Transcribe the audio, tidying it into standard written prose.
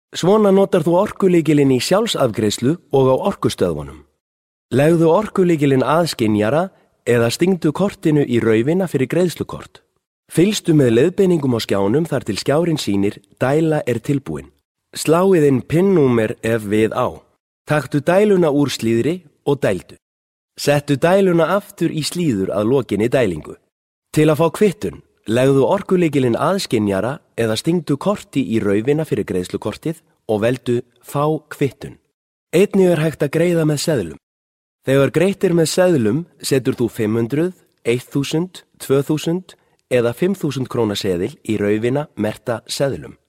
Svona notar þú orkulykilinn í sjálfsafgreiðslu og á orkustöðvunum. Legðu orkulykilinn að skynjara eða stingdu kortinu í raufina fyrir greiðslukort. Fylgstu með leiðbeiningum á skjánum þar til skjárin sýnir dæla er tilbúin. Sláið inn PIN-númer ef við á. Taktu dæluna úr slíðri og dældu. Settu dæluna aftur í slíður að lokinni dælingu. Til að fá kvittun, legðu orkulykilinn að skynjara eða stingdu korti í raufina fyrir greiðslukortið og veldu fá kvittun. Einnig er hægt að greiða með seðlum. Þegar greitt með seðlum setur þú 500, 1000, 2000 eða 5000 króna seðil í raufina merkta seðlum.